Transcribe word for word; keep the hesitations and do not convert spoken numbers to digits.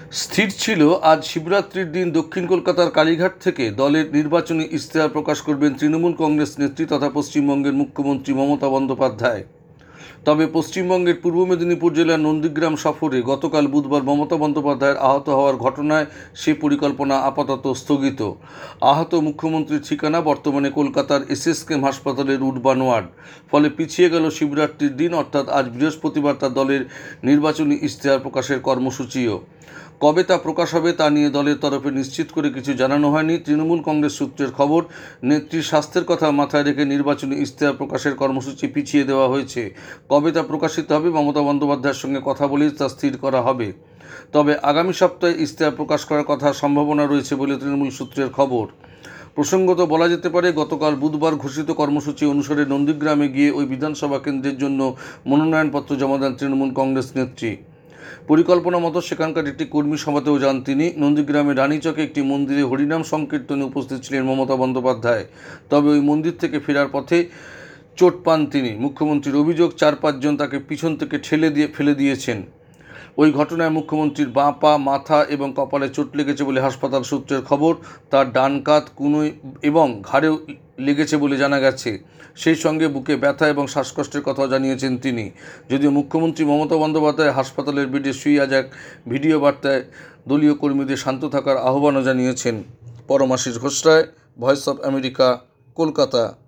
স্থির ছিল আজ শিবরাত্রির দিন দক্ষিণ কলকাতার কালীঘাট থেকে দলের নির্বাচনী ইশতেহার প্রকাশ করবেন তৃণমূল কংগ্রেস নেত্রী তথা পশ্চিমবঙ্গের মুখ্যমন্ত্রী মমতা বন্দ্যোপাধ্যায়। তবে পশ্চিমবঙ্গের পূর্ব মেদিনীপুর জেলার নন্দীগ্রাম সফরে গতকাল বুধবার মমতা বন্দ্যোপাধ্যায়ের আহত হওয়ার ঘটনায় সে পরিকল্পনা আপাতত স্থগিত। আহত মুখ্যমন্ত্রীর ঠিকানা বর্তমানে কলকাতার এসএসকেএম হাসপাতালের উডবান ওয়ার্ড। ফলে পিছিয়ে গেল শিবরাত্রির দিন, অর্থাৎ আজ বৃহস্পতিবার তার দলের নির্বাচনী ইশতেহার প্রকাশের কর্মসূচিও। কবে তা প্রকাশ হবে তা নিয়ে দলের তরফে নিশ্চিত করে কিছু জানানো হয়নি। তৃণমূল কংগ্রেস সূত্রের খবর, নেত্রীর স্বাস্থ্যের কথা মাথায় রেখে নির্বাচনী ইশতেহার প্রকাশের কর্মসূচি পিছিয়ে দেওয়া হয়েছে। কবে তা প্রকাশিত হবে মমতা বন্দ্যোপাধ্যায়ের সঙ্গে কথা বলেই তা স্থির করা হবে। তবে আগামী সপ্তাহে ইশতেহার প্রকাশ করার কথা সম্ভাবনা রয়েছে বলে তৃণমূল সূত্রের খবর। প্রসঙ্গত বলা যেতে পারে, গতকাল বুধবার ঘোষিত কর্মসূচি অনুসারে নন্দীগ্রামে গিয়ে ওই বিধানসভা কেন্দ্রের জন্য মনোনয়নপত্র জমা দেন তৃণমূল কংগ্রেস নেত্রী। পরিকল্পনা মতো সেখানকার একটি কর্মী সভাতেও যান তিনি। নন্দীগ্রামে রানীচকে একটি মন্দিরে হরিনাম সংকীর্তনে উপস্থিত ছিলেন মমতা বন্দ্যোপাধ্যায়। তবে ওই মন্দির থেকে ফেরার পথে চোট পান তিনি। মুখ্যমন্ত্রীর অভিযোগ, চার পাঁচজন তাকে পিছন থেকে ঠেলে দিয়ে ফেলে দিয়েছেন। ওই ঘটনায় মুখ্যমন্ত্রীর বাঁ পা, মাথা এবং কপালে চোট লেগেছে বলে হাসপাতাল সূত্রের খবর। তার ডান কাঁধ, কুনোই এবং ঘাড়েও লেগেছে বলে জানা গেছে। সেই সঙ্গে বুকে ব্যথা এবং শ্বাসকষ্টের কথাও জানিয়েছেন তিনি। যদিও মুখ্যমন্ত্রী মমতা বন্দ্যোপাধ্যায় হাসপাতালের বেডে শুয়ে আজ এক ভিডিও বার্তায় দলীয় কর্মীদের শান্ত থাকার আহ্বানও জানিয়েছেন। Paramashis Ghoshray, voice of America, Kolkata.